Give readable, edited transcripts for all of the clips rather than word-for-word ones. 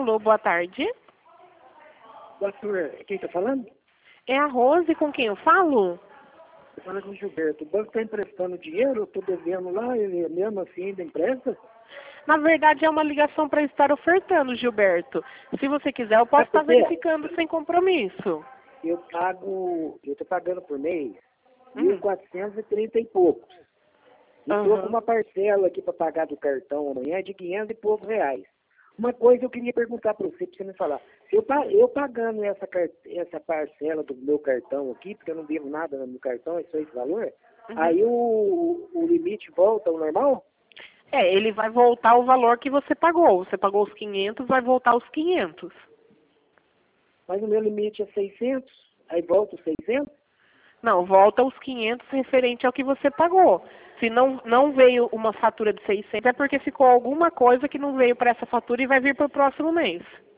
Alô, boa tarde. Doutor, quem está falando? É a Rose com quem eu falo? Eu falo com o Gilberto. O banco está emprestando dinheiro, eu estou devendo lá, ele mesmo assim ainda empresta? Na verdade, é uma ligação para estar ofertando, Gilberto. Se você quiser, eu posso estar verificando sem compromisso. Eu estou pagando por mês 1.430 e poucos. E estou com uma parcela aqui para pagar do cartão amanhã de 500 e poucos reais. Uma coisa eu queria perguntar para você me falar. Se eu pagando essa parcela do meu cartão aqui, porque eu não devo nada no meu cartão, é só esse valor, aí o limite volta ao normal? É, ele vai voltar o valor que você pagou. Você pagou os 500, vai voltar os 500. Mas o meu limite é 600, aí volta os 600? Não, volta os 500 referente ao que você pagou. Se não veio uma fatura de 600, é porque ficou alguma coisa que não veio para essa fatura e vai vir para o próximo mês.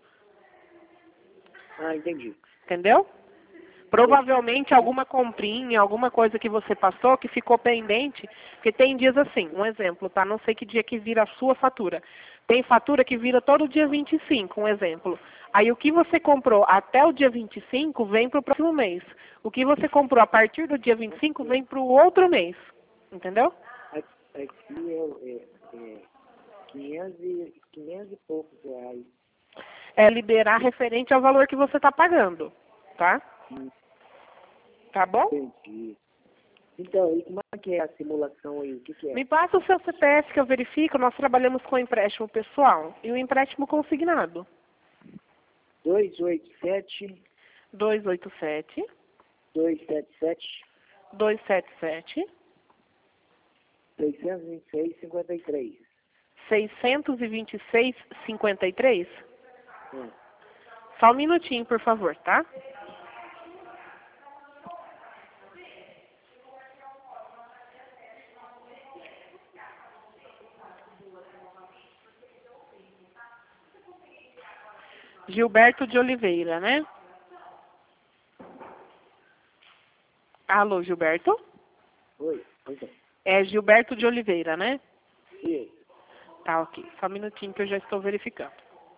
Ah, entendi. Entendeu? Provavelmente alguma comprinha, alguma coisa que você passou que ficou pendente, porque tem dias assim, um exemplo, tá? Não sei que dia que vira a sua fatura. Tem fatura que vira todo dia 25, um exemplo. Aí o que você comprou até o dia 25 vem para o próximo mês. O que você comprou a partir do dia 25 vem para o outro mês. Entendeu? Aqui é 500 e poucos reais. É liberar referente ao valor que você está pagando, tá? Tá bom? Entendi. Então, e como é que é a simulação aí? O que é? Me passa o seu CPF que eu verifico. Nós trabalhamos com empréstimo pessoal e o empréstimo consignado. 287 287 277 277 626,53. 626,53. Só um minutinho, por favor, tá? Gilberto de Oliveira, né? Alô, Gilberto? Oi, pois é. É Gilberto de Oliveira, né? Sim. Tá, ok. Só um minutinho que eu já estou verificando.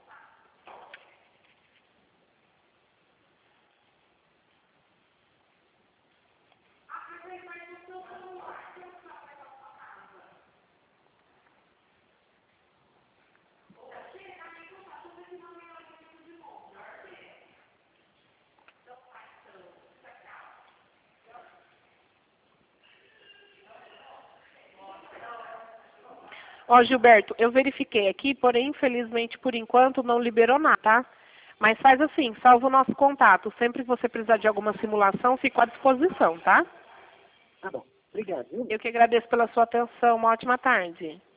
Ó, Gilberto, eu verifiquei aqui, porém, infelizmente, por enquanto, não liberou nada, tá? Mas faz assim, salva o nosso contato. Sempre que você precisar de alguma simulação, fico à disposição, tá? Tá bom. Obrigado, viu? Eu que agradeço pela sua atenção. Uma ótima tarde.